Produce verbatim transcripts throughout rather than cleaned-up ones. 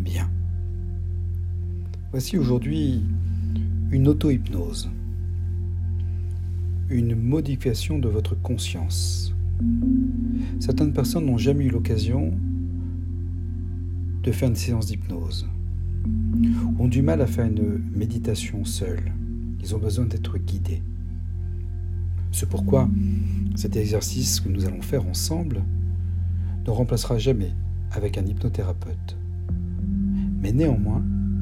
Bien. Voici aujourd'hui une auto-hypnose, une modification de votre conscience. Certaines personnes n'ont jamais eu l'occasion de faire une séance d'hypnose, ont du mal à faire une méditation seuls. Ils ont besoin d'être guidés. C'est pourquoi cet exercice que nous allons faire ensemble ne remplacera jamais avec un hypnothérapeute. Mais néanmoins,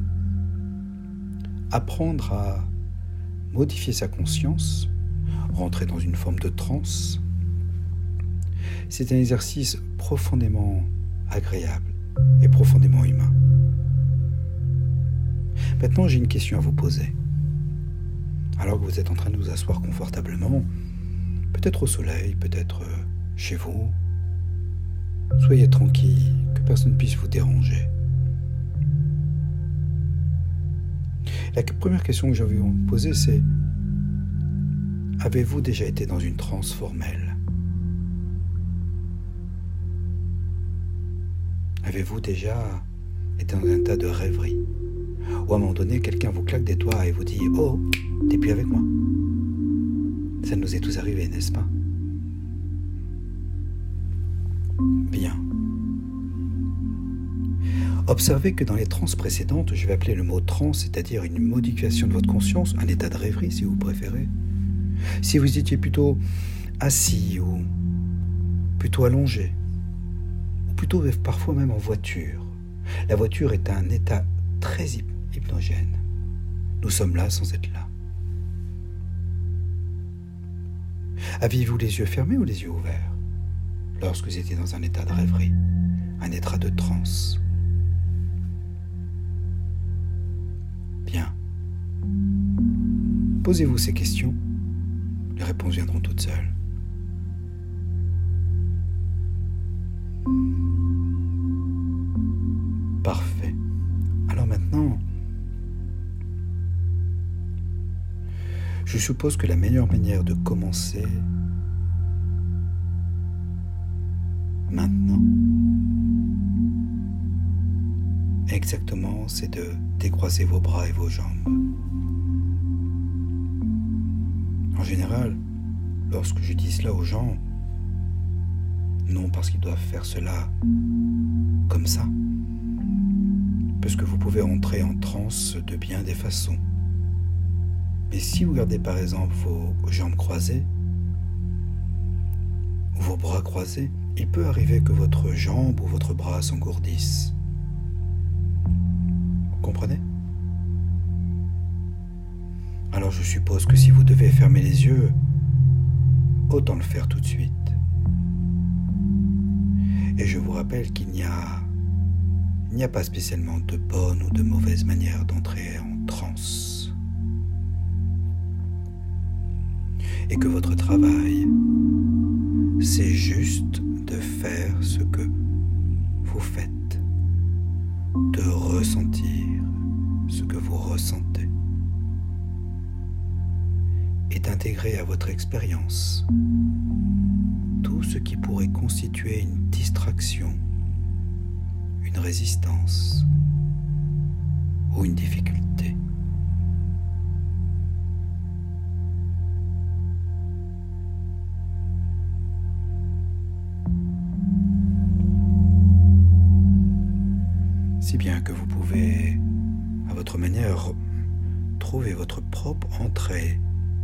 apprendre à modifier sa conscience, rentrer dans une forme de transe, c'est un exercice profondément agréable et profondément humain. Maintenant, j'ai une question à vous poser. Alors que vous êtes en train de vous asseoir confortablement, peut-être au soleil, peut-être chez vous, soyez tranquille, que personne ne puisse vous déranger. La première question que j'ai envie de vous poser, c'est: avez-vous déjà été dans une transe formelle? Avez-vous déjà été dans un état de rêverie? Ou à un moment donné, quelqu'un vous claque des doigts et vous dit « Oh, t'es plus avec moi ». Ça nous est tous arrivé, n'est-ce pas? Bien. Observez que dans les transes précédentes, je vais appeler le mot transe, c'est-à-dire une modification de votre conscience, un état de rêverie si vous préférez. Si vous étiez plutôt assis ou plutôt allongé, ou plutôt parfois même en voiture. La voiture est un état très hypnogène. Nous sommes là sans être là. Aviez-vous les yeux fermés ou les yeux ouverts lorsque vous étiez dans un état de rêverie, un état de transe? Bien. Posez-vous ces questions. Les réponses viendront toutes seules. Parfait. Alors maintenant, je suppose que la meilleure manière de commencer maintenant, exactement, c'est de décroiser vos bras et vos jambes. En général, lorsque je dis cela aux gens, non parce qu'ils doivent faire cela comme ça, parce que vous pouvez entrer en transe de bien des façons. Mais si vous gardez par exemple vos jambes croisées, ou vos bras croisés, il peut arriver que votre jambe ou votre bras s'engourdisse. Vous comprenez? Alors je suppose que si vous devez fermer les yeux, autant le faire tout de suite. Et je vous rappelle qu'il n'y a, il n'y a pas spécialement de bonne ou de mauvaise manière d'entrer en transe. Et que votre travail, c'est juste de faire ce que vous faites, de ressentir ce que vous ressentez et d'intégrer à votre expérience tout ce qui pourrait constituer une distraction, une résistance ou une difficulté. Si bien que vous pouvez, à votre manière, trouver votre propre entrée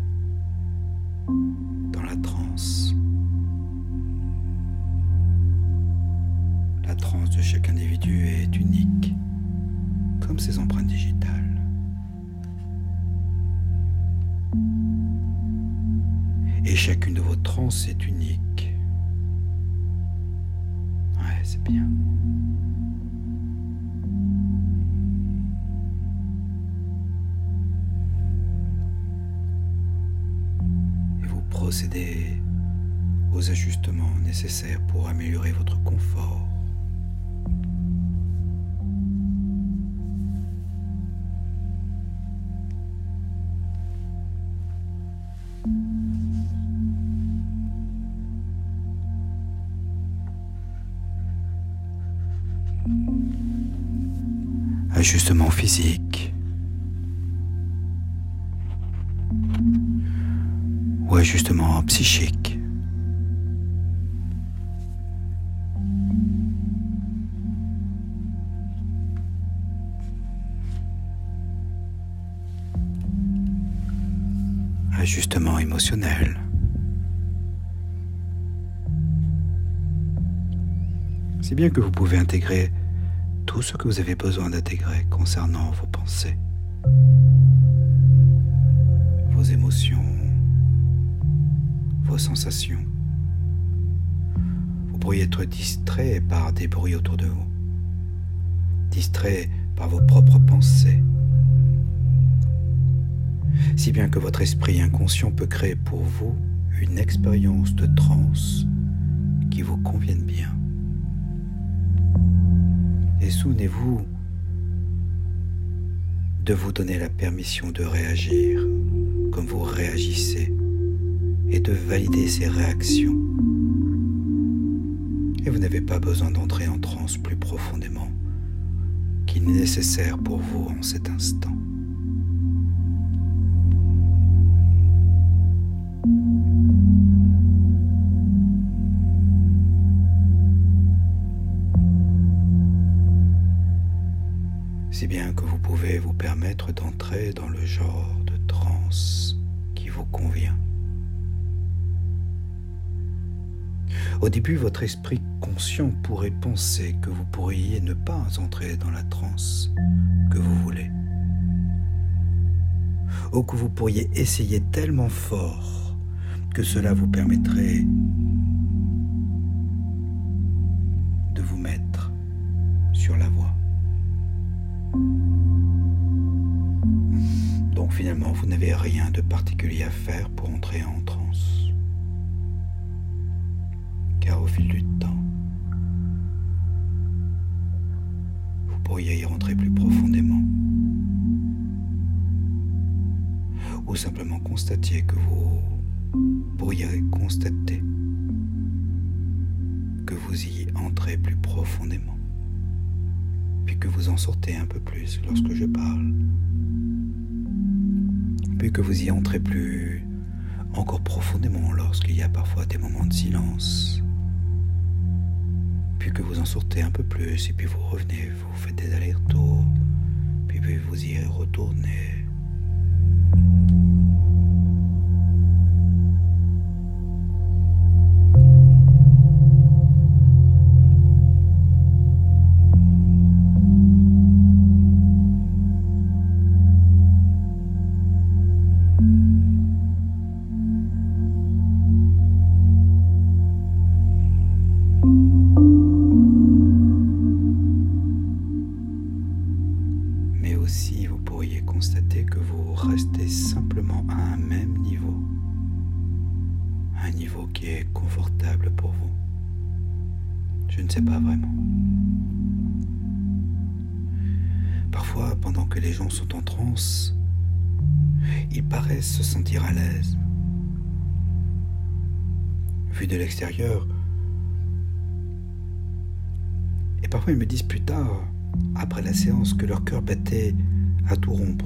dans la transe. La transe de chaque individu est unique, comme ses empreintes digitales. Et chacune de vos transes est unique. Ouais, c'est bien. Procédez aux ajustements nécessaires pour améliorer votre confort. ajustement physique ou ajustement psychique. Ajustement émotionnel. Si bien que vous pouvez intégrer tout ce que vous avez besoin d'intégrer concernant vos pensées, vos émotions, vos sensations. Vous pourriez être distrait par des bruits autour de vous, distrait par vos propres pensées, si bien que votre esprit inconscient peut créer pour vous une expérience de transe qui vous convienne bien. Et souvenez-vous de vous donner la permission de réagir comme vous réagissez et de valider ces réactions. Et vous n'avez pas besoin d'entrer en transe plus profondément qu'il n'est nécessaire pour vous en cet instant. Si bien que vous pouvez vous permettre d'entrer dans le genre de transe qui vous convient. Au début, votre esprit conscient pourrait penser que vous pourriez ne pas entrer dans la transe que vous voulez, ou que vous pourriez essayer tellement fort que cela vous permettrait de vous mettre sur la voie. Donc finalement, vous n'avez rien de particulier à faire pour entrer en transe. Car au fil du temps, vous pourriez y rentrer plus profondément. Ou simplement constatiez que vous pourriez constater que vous y entrez plus profondément. Puis que vous en sortez un peu plus lorsque je parle. Puis que vous y entrez plus encore profondément lorsqu'il y a parfois des moments de silence. Puis que vous en sortez un peu plus et puis vous revenez, vous faites des allers-retours, puis vous y retournez. Constatez que vous restez simplement à un même niveau, un niveau qui est confortable pour vous. Je ne sais pas vraiment. Parfois, pendant que les gens sont en transe, ils paraissent se sentir à l'aise. Vu de l'extérieur, et parfois ils me disent plus tard, après la séance, que leur cœur battait à tout rompre,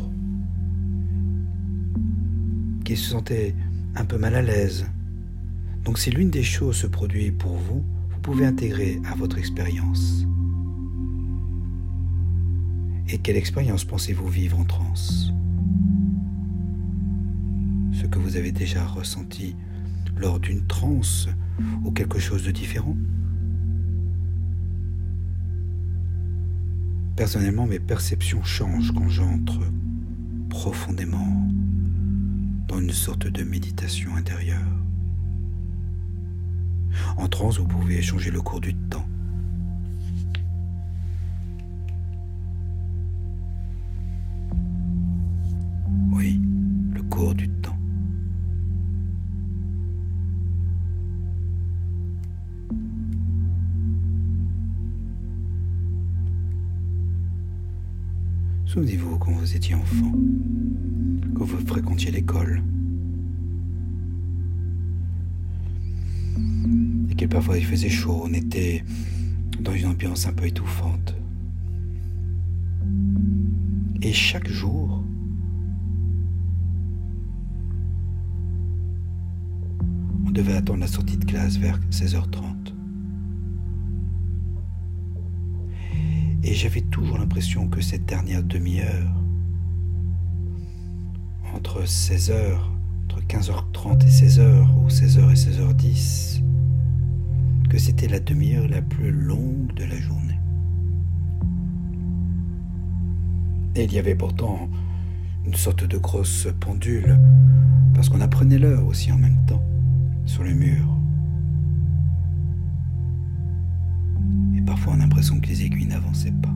qu'ils se sentaient un peu mal à l'aise. Donc si l'une des choses se produit pour vous, vous pouvez intégrer à votre expérience. Et quelle expérience pensez-vous vivre en transe? Ce que vous avez déjà ressenti lors d'une transe ou quelque chose de différent? Personnellement, mes perceptions changent quand j'entre profondément dans une sorte de méditation intérieure. En transe, vous pouvez changer le cours du temps. Oui, le cours du temps. Souvenez-vous quand vous étiez enfant, quand vous fréquentiez l'école, et que parfois il faisait chaud, on était dans une ambiance un peu étouffante. Et chaque jour, on devait attendre la sortie de classe vers seize heures trente. Et j'avais toujours l'impression que cette dernière demi-heure, entre seize heures, entre quinze heures trente et seize heures, ou seize heures et seize heures dix, que c'était la demi-heure la plus longue de la journée. Et il y avait pourtant une sorte de grosse pendule, parce qu'on apprenait l'heure aussi en même temps, sur le mur. Et parfois on a l'impression que les aiguilles n'avançaient pas.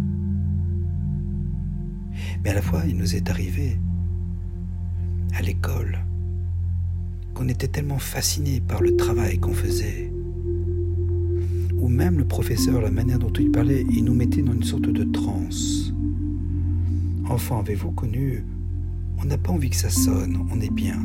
Mais à la fois, il nous est arrivé, à l'école, qu'on était tellement fascinés par le travail qu'on faisait, ou même le professeur, la manière dont il parlait, il nous mettait dans une sorte de transe. Enfant, avez-vous connu? On n'a pas envie que ça sonne, on est bien.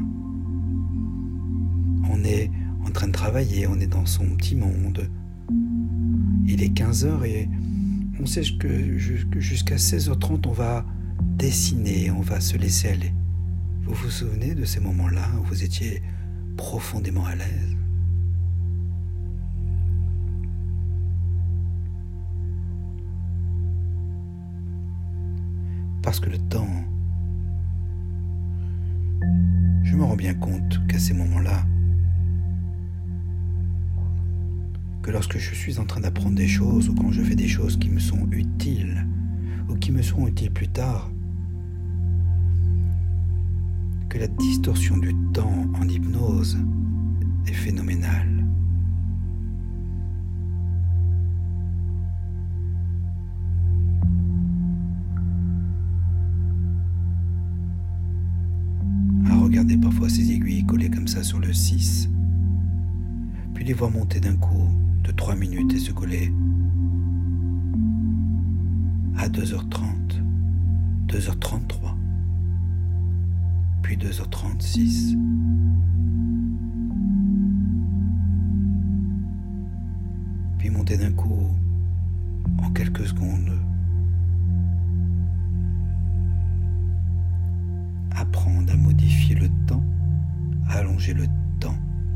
On est en train de travailler, on est dans son petit monde. Il est quinze heures et on sait que jusqu'à seize heures trente, on va dessiner, on va se laisser aller. Vous vous souvenez de ces moments-là où vous étiez profondément à l'aise? Parce que le temps, je me rends bien compte qu'à ces moments-là, que lorsque je suis en train d'apprendre des choses ou quand je fais des choses qui me sont utiles ou qui me seront utiles plus tard, que la distorsion du temps en hypnose est phénoménale. À regarder parfois ces aiguilles collées comme ça sur le six, puis les voir monter d'un coup de trois minutes et se coller à deux heures trente, deux heures trente-trois, puis deux heures trente-six. Puis monter d'un coup en quelques secondes. Apprendre à modifier le temps, à allonger le temps,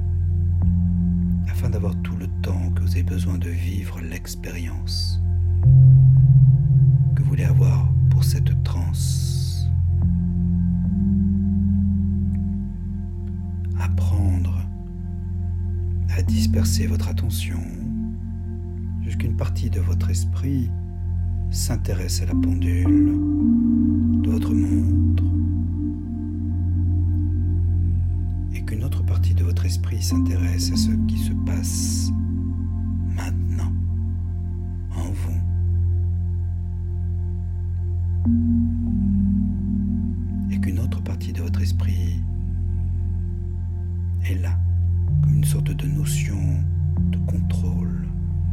afin d'avoir tout le temps que vous avez besoin de vivre l'expérience que vous voulez avoir pour cette transe. Apprendre à disperser votre attention jusqu'une partie de votre esprit s'intéresse à la pendule de votre montre et qu'une autre partie de votre esprit s'intéresse à ce qui se passe maintenant en vous. Et qu'une autre partie de votre esprit est là, comme une sorte de notion de contrôle,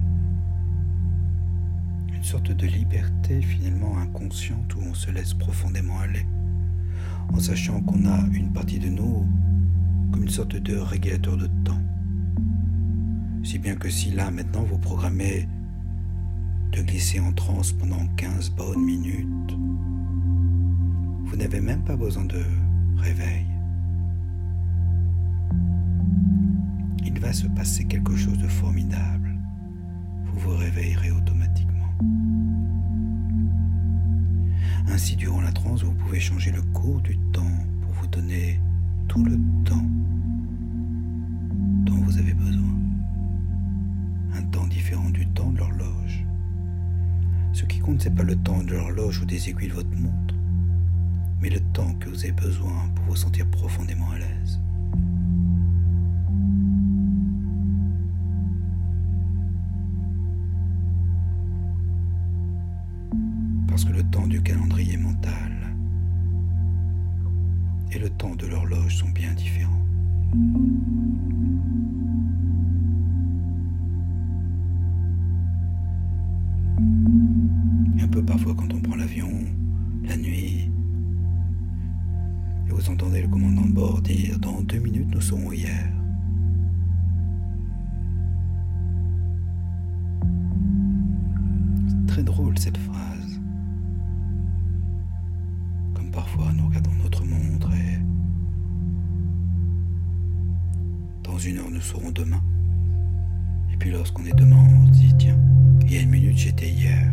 une sorte de liberté finalement inconsciente où on se laisse profondément aller, en sachant qu'on a une partie de nous comme une sorte de régulateur de temps. Si bien que si là maintenant vous programmez de glisser en transe pendant quinze bonnes minutes, vous n'avez même pas besoin de réveil. Il va se passer quelque chose de formidable. Vous vous réveillerez automatiquement. Ainsi, durant la transe, vous pouvez changer le cours du temps pour vous donner tout le temps dont vous avez besoin. Un temps différent du temps de l'horloge. Ce qui compte, ce n'est pas le temps de l'horloge ou des aiguilles de votre montre, mais le temps que vous avez besoin pour vous sentir profondément à l'aise. Parce que le temps du calendrier mental et le temps de l'horloge sont bien différents. Et un peu parfois quand on prend l'avion, la nuit, et vous entendez le commandant de bord dire « Dans deux minutes, nous serons hier ». C'est très drôle cette phrase. serons demain. Et puis lorsqu'on est demain, on se dit, tiens, il y a une minute, j'étais hier.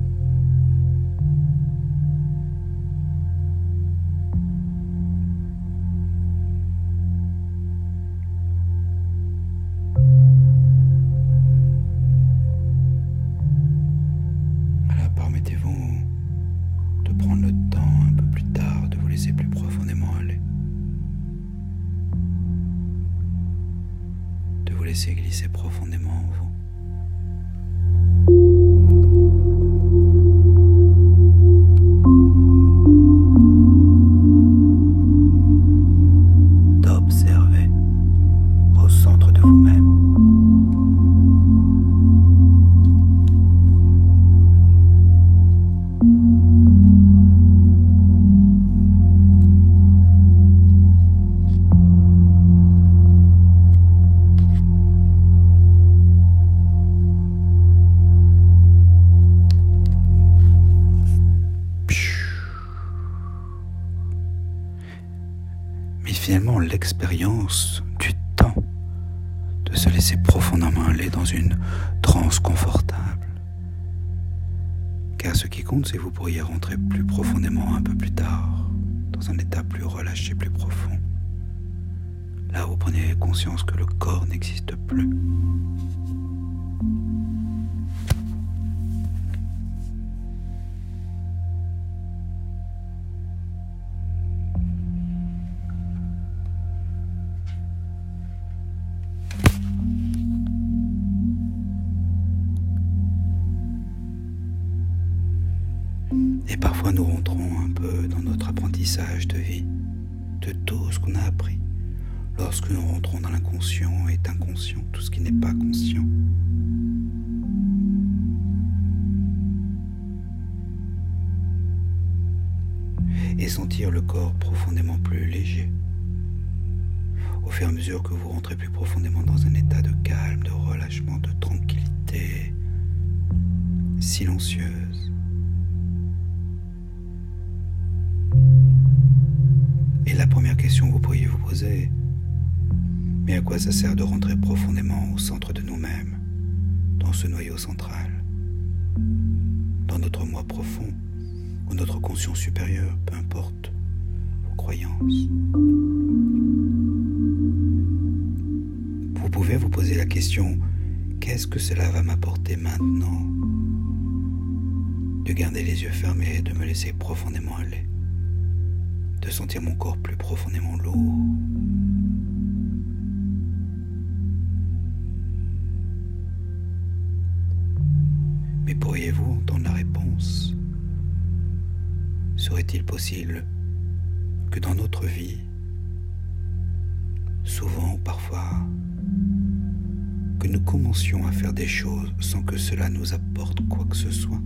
Alors permettez-vous de prendre le temps un peu plus tard de vous laisser plus profondément aller. De vous laisser glisser profondément en vous. D'observer au centre de vous-même. Mais finalement, l'expérience du temps, de se laisser profondément aller dans une transe confortable. Car ce qui compte, c'est que vous pourriez rentrer plus profondément un peu plus tard, dans un état plus relâché, plus profond. Là, vous prenez conscience que le corps n'existe plus. Et parfois nous rentrons un peu dans notre apprentissage de vie, de tout ce qu'on a appris. Lorsque nous rentrons dans l'inconscient et inconscient, tout ce qui n'est pas conscient. Et sentir le corps profondément plus léger. Au fur et à mesure que vous rentrez plus profondément dans un état de calme, de relâchement, de tranquillité silencieuse. Et la première question que vous pourriez vous poser, mais à quoi ça sert de rentrer profondément au centre de nous-mêmes, dans ce noyau central, dans notre moi profond, ou notre conscience supérieure, peu importe vos croyances. Vous pouvez vous poser la question, qu'est-ce que cela va m'apporter maintenant? De garder les yeux fermés et de me laisser profondément aller. De sentir mon corps plus profondément lourd. Mais pourriez-vous entendre la réponse? Serait-il possible que dans notre vie, souvent ou parfois, que nous commencions à faire des choses sans que cela nous apporte quoi que ce soit?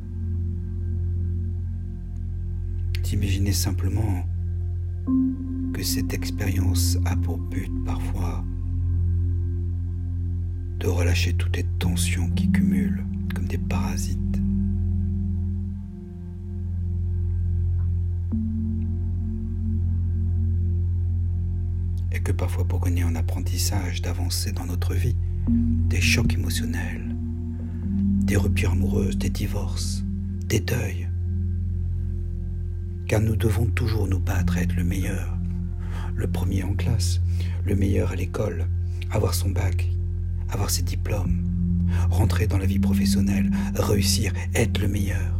D'imaginer simplement que cette expérience a pour but parfois de relâcher toutes les tensions qui cumulent comme des parasites. Et que parfois pour gagner en apprentissage, d'avancer dans notre vie, des chocs émotionnels, des ruptures amoureuses, des divorces, des deuils, car nous devons toujours nous battre à être le meilleur, le premier en classe, le meilleur à l'école, avoir son bac, avoir ses diplômes, rentrer dans la vie professionnelle, réussir, être le meilleur.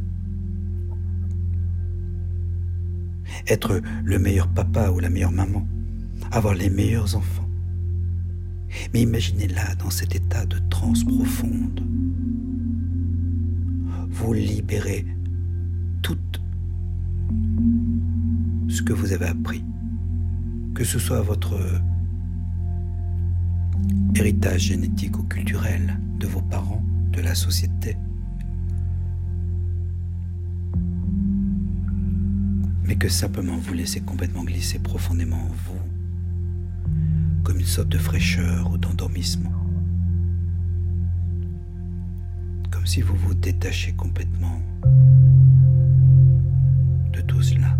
Être le meilleur papa ou la meilleure maman, avoir les meilleurs enfants. Mais imaginez là, dans cet état de transe profonde, vous libérez tout ce que vous avez appris, que ce soit votre héritage génétique ou culturel de vos parents, de la société, mais que simplement vous laissez complètement glisser profondément en vous, comme une sorte de fraîcheur ou d'endormissement, comme si vous vous détachez complètement de tout cela.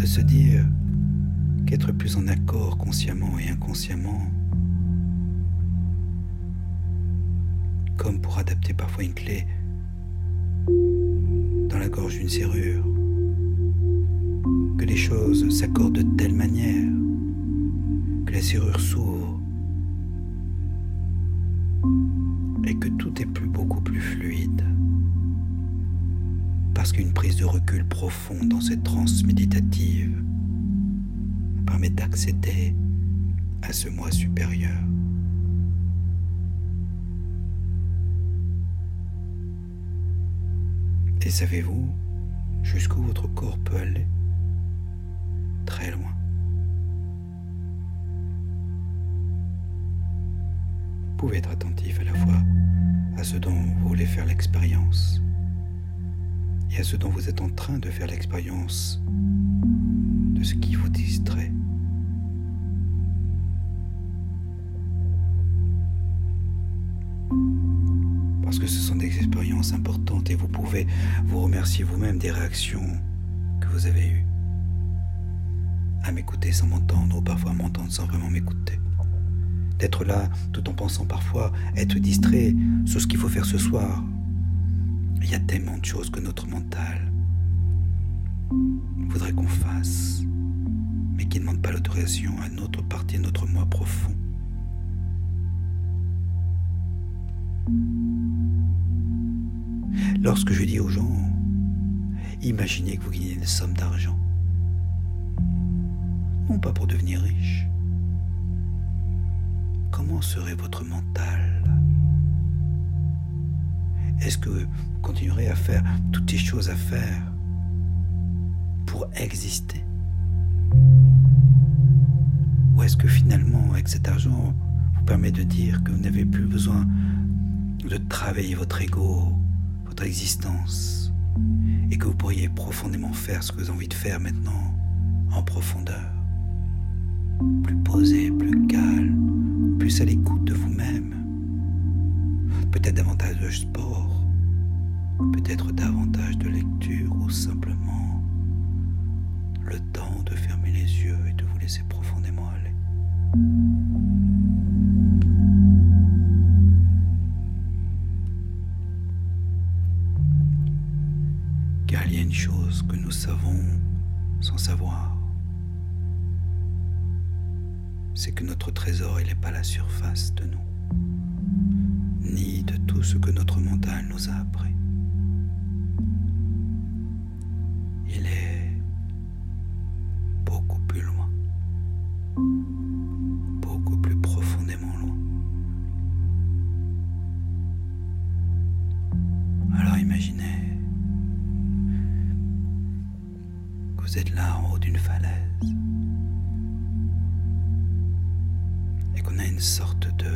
se dire qu'être plus en accord consciemment et inconsciemment, comme pour adapter parfois une clé dans la gorge d'une serrure, que les choses s'accordent de telle manière que la serrure s'ouvre et que tout est plus, beaucoup plus fluide, parce qu'une prise de recul profonde dans cette transe méditative permet d'accéder à ce moi supérieur. Et savez-vous jusqu'où votre corps peut aller? Très loin. Vous pouvez être attentif à la fois à ce dont vous voulez faire l'expérience et à ce dont vous êtes en train de faire l'expérience de ce qui vous distrait. Parce que ce sont des expériences importantes et vous pouvez vous remercier vous-même des réactions que vous avez eues à m'écouter sans m'entendre ou parfois m'entendre sans vraiment m'écouter. D'être là tout en pensant parfois être distrait sur ce qu'il faut faire ce soir. Il y a tellement de choses que notre mental voudrait qu'on fasse, mais qui ne demandent pas l'autorisation à notre partie, à notre moi profond. Lorsque je dis aux gens, imaginez que vous gagnez une somme d'argent, non pas pour devenir riche, comment serait votre mental? Est-ce que vous continuerez à faire toutes les choses à faire pour exister? Ou est-ce que finalement, avec cet argent, vous permet de dire que vous n'avez plus besoin de travailler votre ego, votre existence, et que vous pourriez profondément faire ce que vous avez envie de faire maintenant, en profondeur, plus posé, plus calme, plus à l'écoute de vous-même, peut-être davantage de sport, peut-être davantage de lecture, ou simplement le temps de fermer les yeux et de vous laisser profondément aller. Car il y a une chose que nous savons sans savoir, c'est que notre trésor, il n'est pas à la surface de nous, ni de tout ce que notre mental nous a appris. Il est beaucoup plus loin, beaucoup plus profondément loin. Alors imaginez que vous êtes là en haut d'une falaise et qu'on a une sorte de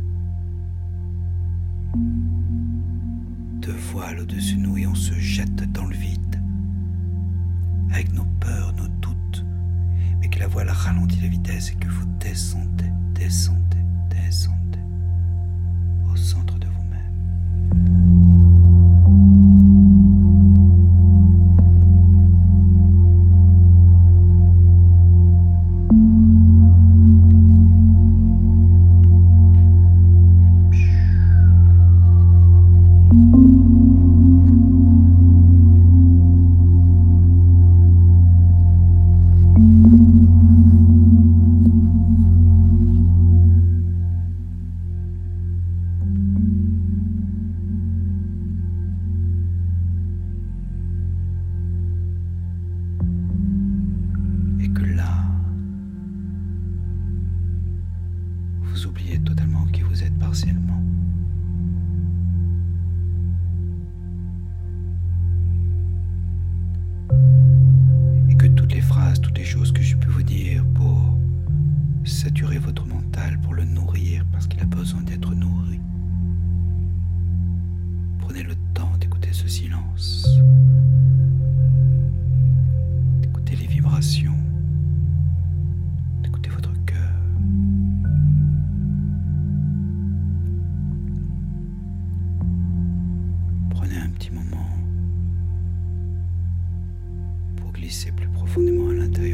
de voile au-dessus de nous et on se jette dans le vide avec nos peurs, nos doutes, mais que la voile ralentit la vitesse et que vous descendez, descendez, descendez au centre de vous-même. Vous oubliez totalement qui vous êtes partiellement. Et que toutes les phrases, toutes les choses que je peux vous dire pour saturer votre mental, pour le nourrir, parce qu'il a besoin d'être nourri. Prenez le temps d'écouter ce silence, d'écouter les vibrations, d'écouter votre cœur. Prenez un petit moment pour glisser plus profondément à l'intérieur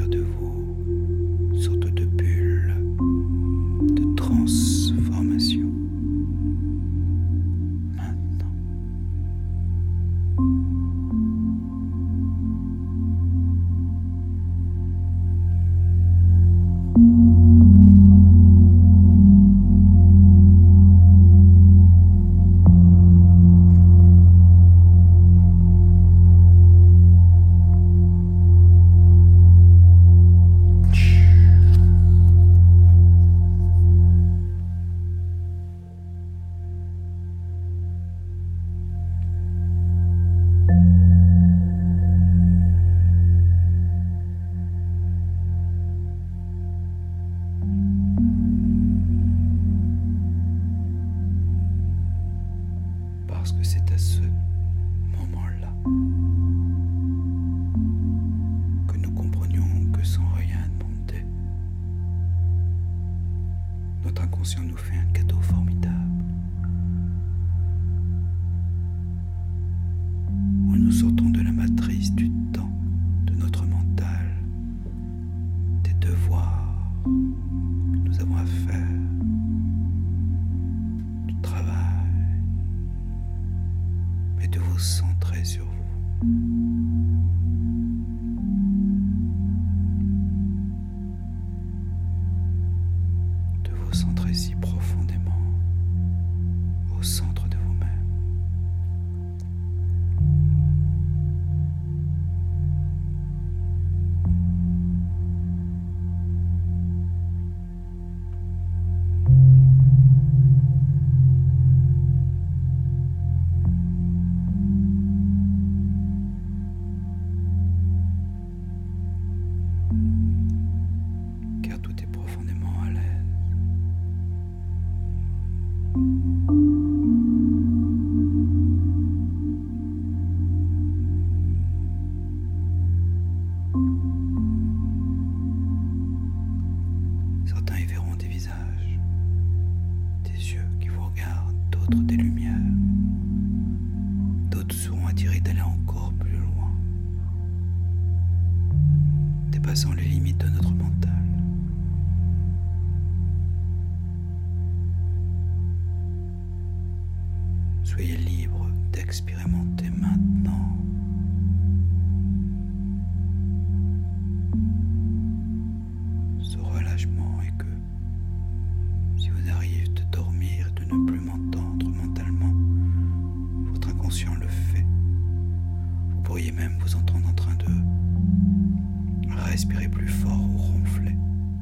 parce que c'est à ce moment-là que nous comprenions que sans rien demander, notre inconscient nous fait un cadeau formidable, où nous sortons de la matrice du temps, de notre mental, des devoirs que nous avons à faire, du travail, mais de vous centrer sur vous. De vous centrer si profondément au centre de vous-même. Car tout est profondément à l'aise. Certains y verront des visages, des yeux qui vous regardent, d'autres des lumières. D'autres seront attirés d'aller encore plus loin, dépassant les limites de notre mental. Soyez libre d'expérimenter maintenant ce relâchement et que si vous arrive de dormir, de ne plus m'entendre mentalement, votre inconscient le fait. Vous pourriez même vous entendre en train de respirer plus fort ou ronfler.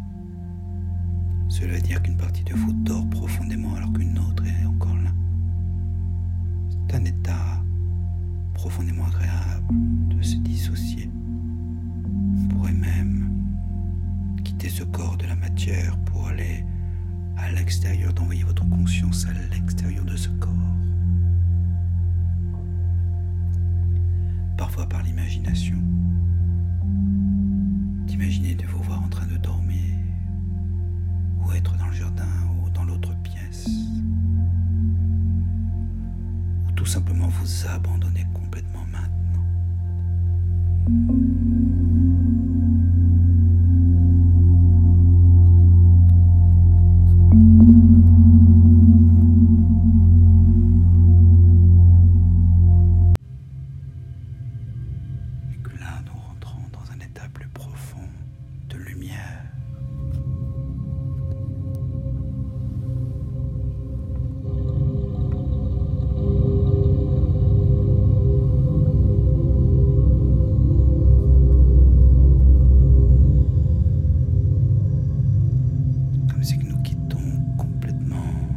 Cela veut dire qu'une partie de vous dort profondément alors qu'une autre est encore là. C'est un état profondément agréable de se dissocier. On pourrait même quitter ce corps de la matière pour aller à l'extérieur, d'envoyer votre conscience à l'extérieur de ce corps. Parfois par l'imagination, d'imaginer de vous voir en train de dormir, ou être dans le jardin ou dans l'autre pièce, ou tout simplement vous abandonner complètement maintenant. Et que là, nous rentrons dans un état plus profond de lumière. Comme si nous quittons complètement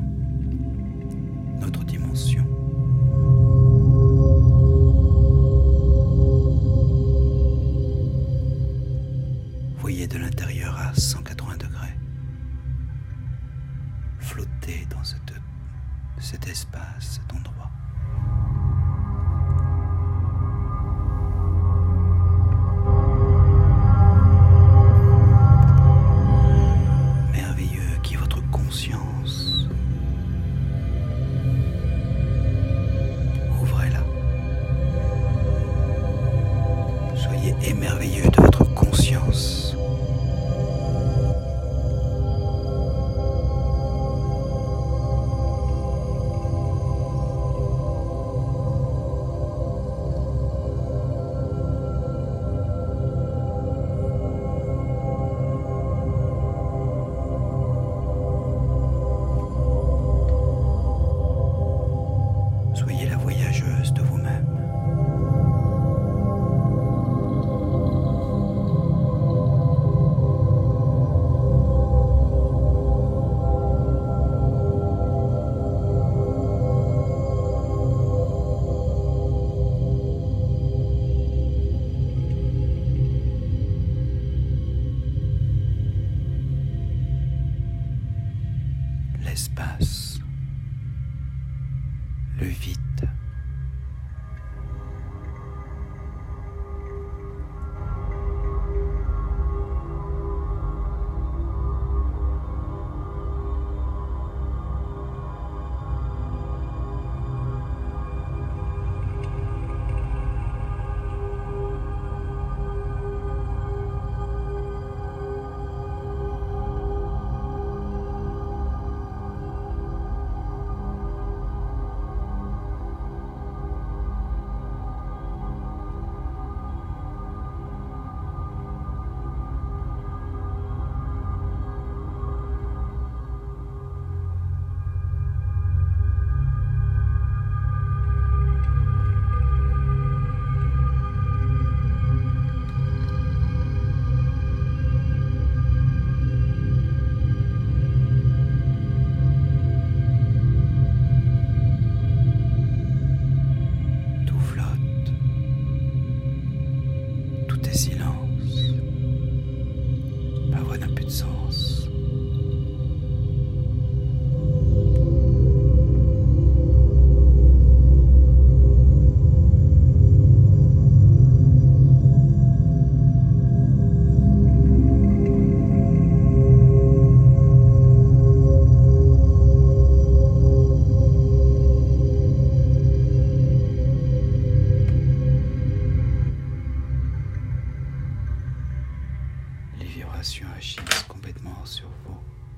notre dimension. Voyez de l'intérieur à cent quatre-vingts degrés. Flottez dans cette, cet espace, cet endroit. Merveilleux qui est votre conscience. Ouvrez-la. Soyez émerveilleux de votre conscience. Soyez la voyageuse de vous-même. le vide. Silence. Ma voix n'a plus de sens. Les vibrations agissent complètement sur vous.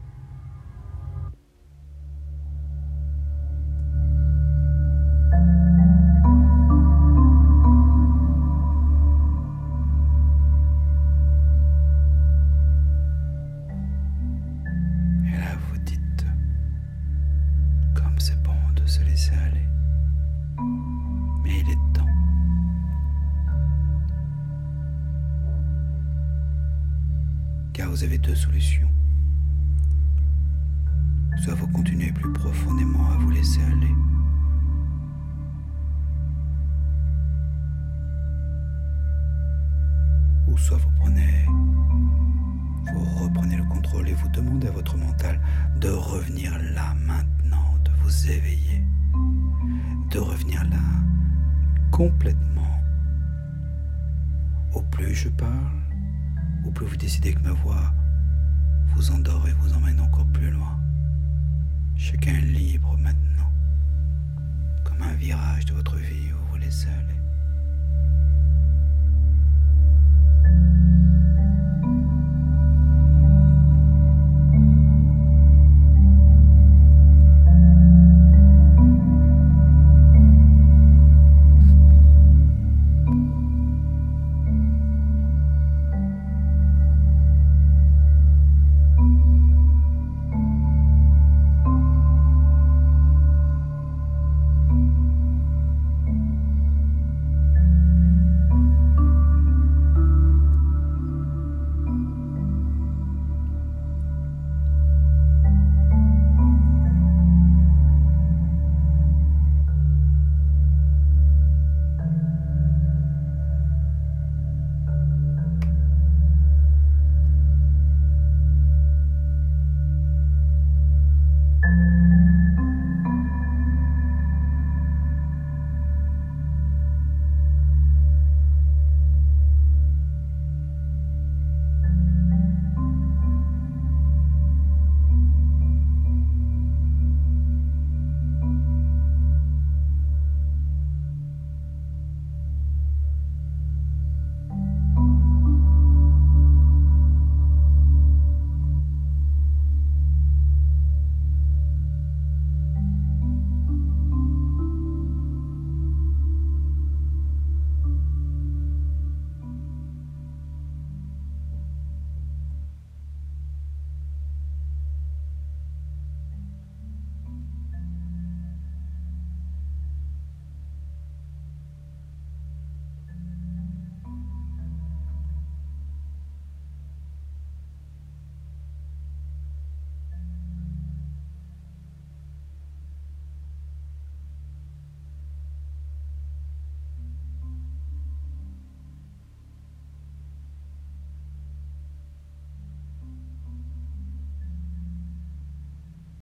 Et là, vous dites, comme c'est bon de se laisser aller. Mais il est temps. Car vous avez deux solutions. Soit vous continuez plus profondément à vous laisser aller, ou soit vous prenez, vous reprenez le contrôle et vous demandez à votre mental de revenir là maintenant, de vous éveiller, de revenir là complètement. Au plus je parle, au plus vous décidez que ma voix vous endort et vous emmène encore plus loin. Chacun est libre maintenant, comme un virage de votre vie où vous vous laissez aller.